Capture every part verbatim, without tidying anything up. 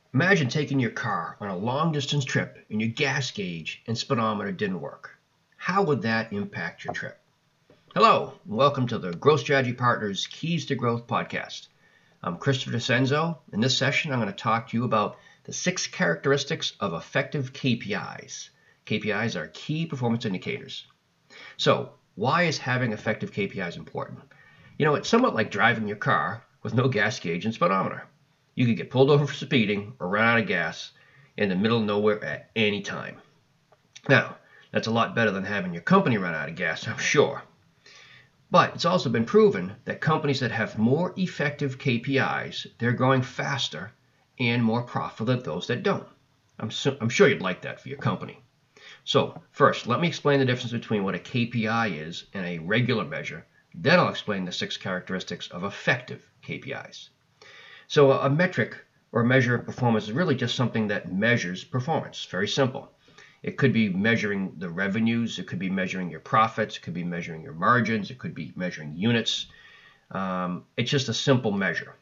Imagine taking your car on a long distance trip and your gas gauge and speedometer didn't work. How would that impact your trip? Hello, and welcome to the Growth Strategy Partners Keys to Growth podcast. I'm Christopher DeCenzo. In this session, I'm going to talk to you about the six characteristics of effective K P Is. K P Is are key performance indicators. So, why is having effective K P Is important? You know, it's somewhat like driving your car with no gas gauge and speedometer. You could get pulled over for speeding or run out of gas in the middle of nowhere at any time. Now, that's a lot better than having your company run out of gas, I'm sure. But it's also been proven that companies that have more effective K P Is, they're growing faster and more profitable than those that don't. I'm, su- I'm sure you'd like that for your company. So first, let me explain the difference between what a K P I is and a regular measure. Then I'll explain the six characteristics of effective K P Is. So a metric or measure of performance is really just something that measures performance. Very simple. It could be measuring the revenues. It could be measuring your profits. It could be measuring your margins. It could be measuring units. Um, it's just a simple measure.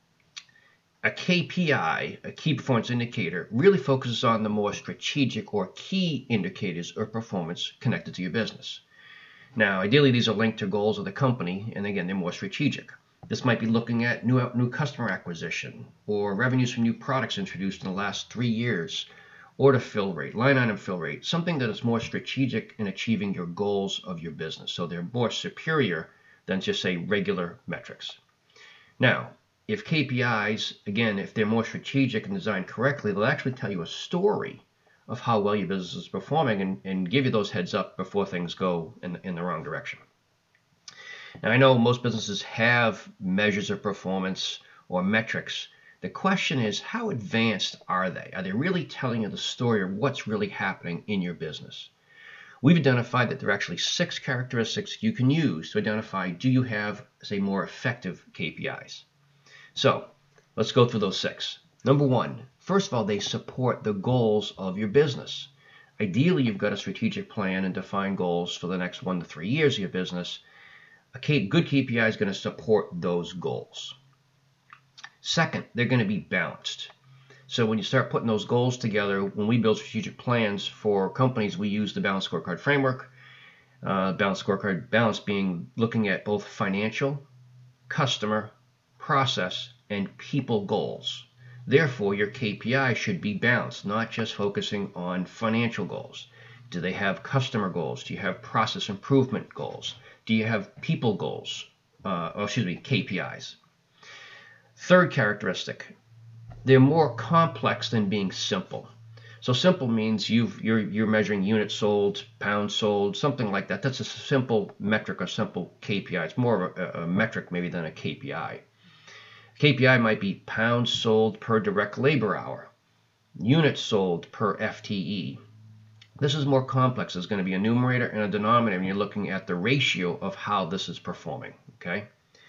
A K P I, a key performance indicator, really focuses on the more strategic or key indicators of performance connected to your business. Now, ideally, these are linked to goals of the company, and again, they're more strategic. This might be looking at new, new customer acquisition or revenues from new products introduced in the last three years, order fill rate, line item fill rate, something that is more strategic in achieving your goals of your business. So they're more superior than just, say, regular metrics. Now, if K P Is, again, if they're more strategic and designed correctly, they'll actually tell you a story of how well your business is performing and, and give you those heads up before things go in, in the wrong direction. Now, I know most businesses have measures of performance or metrics. The question is, how advanced are they? Are they really telling you the story of what's really happening in your business? We've identified that there are actually six characteristics you can use to identify, do you have, say, more effective K P Is? So let's go through those six. Number one, first of all, they support the goals of your business. Ideally, you've got a strategic plan and defined goals for the next one to three years of your business. A good K P I is going to support those goals. Second, they're going to be balanced. So when you start putting those goals together, when we build strategic plans for companies, we use the Balanced Scorecard framework. Uh, Balanced Scorecard, balance being looking at both financial, customer, process, and people goals. Therefore, your K P I should be balanced, not just focusing on financial goals. Do they have customer goals? Do you have process improvement goals? Do you have people goals? Uh, oh, excuse me, K P Is. Third characteristic, they're more complex than being simple. So simple means you've, you're, you're measuring units sold, pounds sold, something like that. That's a simple metric or simple K P I. It's more of a, a metric maybe than a K P I. K P I might be pounds sold per direct labor hour, units sold per F T E. This is more complex. There's going to be a numerator and a denominator, and you're looking at the ratio of how this is performing. Okay.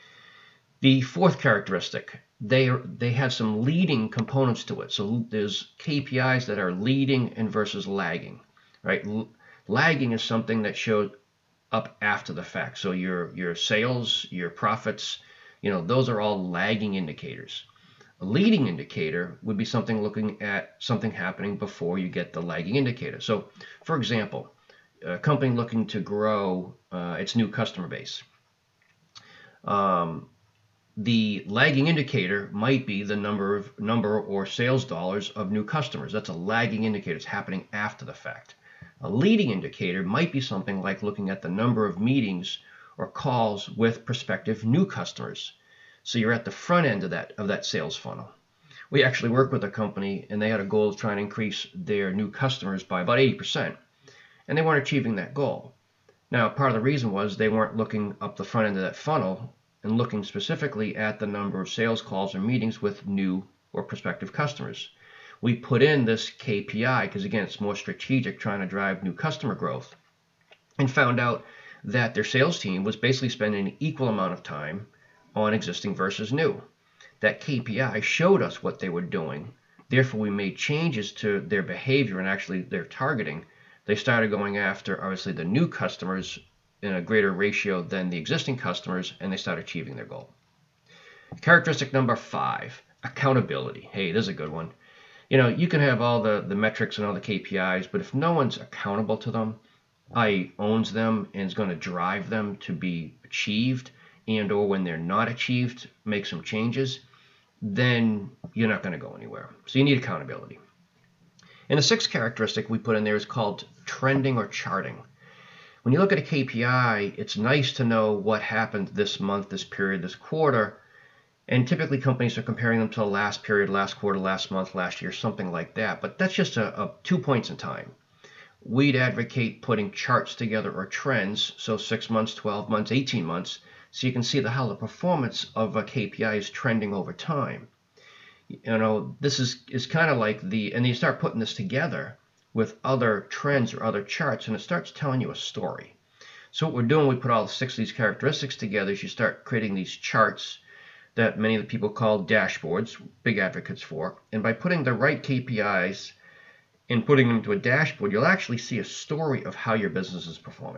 The fourth characteristic, they are, they have some leading components to it. So there's K P Is that are leading and versus lagging. Right. L- lagging is something that shows up after the fact. So your your sales, your profits, you know, those are all lagging indicators. A leading indicator would be something looking at something happening before you get the lagging indicator. So, for example, a company looking to grow uh, its new customer base. Um, the lagging indicator might be the number of number or sales dollars of new customers. That's a lagging indicator. It's happening after the fact. A leading indicator might be something like looking at the number of meetings or calls with prospective new customers. So you're at the front end of that of that sales funnel. We actually worked with a company, and they had a goal of trying to increase their new customers by about eighty percent, and they weren't achieving that goal. Now, part of the reason was they weren't looking up the front end of that funnel and looking specifically at the number of sales calls or meetings with new or prospective customers. We put in this K P I because, again, it's more strategic, trying to drive new customer growth, and found out that their sales team was basically spending an equal amount of time on existing versus new. That K P I showed us what they were doing. Therefore, we made changes to their behavior and actually their targeting. They started going after, obviously, the new customers in a greater ratio than the existing customers, and they started achieving their goal. Characteristic number five, accountability. Hey, this is a good one. You know, you can have all the, the metrics and all the K P Is, but if no one's accountable to them, that is owns them and is going to drive them to be achieved, and or when they're not achieved, make some changes, then you're not going to go anywhere. So you need accountability. And the sixth characteristic we put in there is called trending or charting. When you look at a K P I, it's nice to know what happened this month, this period, this quarter. And typically companies are comparing them to the last period, last quarter, last month, last year, something like that. But that's just a, a two points in time. We'd advocate putting charts together or trends, so six months, twelve months, eighteen months, so you can see the, how the performance of a K P I is trending over time. You know, this is, is kind of like the, and you start putting this together with other trends or other charts, and it starts telling you a story. So what we're doing, we put all six of these characteristics together, is you start creating these charts that many of the people call dashboards, big advocates for. And by putting the right K P Is and putting them into a dashboard, you'll actually see a story of how your business is performing.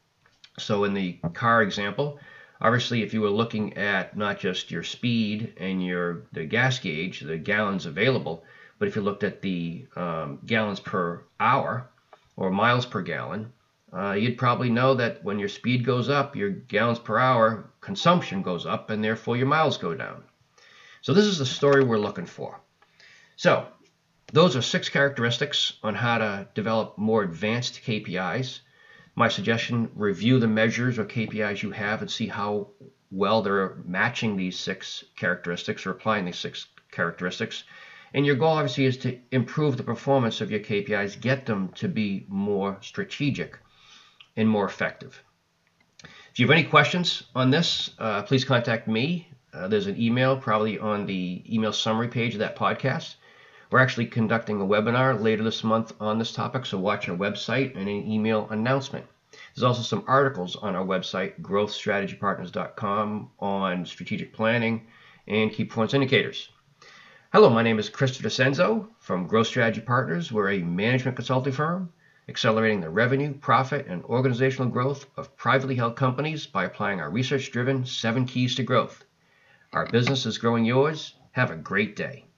So in the car example, obviously if you were looking at not just your speed and your the gas gauge, the gallons available, but if you looked at the um, gallons per hour or miles per gallon, Uh, you'd probably know that when your speed goes up, your gallons per hour consumption goes up, and therefore your miles go down. So this is the story we're looking for. So those are six characteristics on how to develop more advanced K P Is. My suggestion, review the measures or K P Is you have and see how well they're matching these six characteristics or applying these six characteristics. And your goal obviously is to improve the performance of your K P Is, get them to be more strategic and more effective. If you have any questions on this, uh, please contact me. Uh, there's an email probably on the email summary page of that podcast. We're actually conducting a webinar later this month on this topic, so watch our website and an email announcement. There's also some articles on our website, growth strategy partners dot com, on strategic planning and key performance indicators. Hello, my name is Christopher DeCenzo from Growth Strategy Partners. We're a management consulting firm accelerating the revenue, profit, and organizational growth of privately held companies by applying our research-driven seven keys to growth. Our business is growing yours. Have a great day.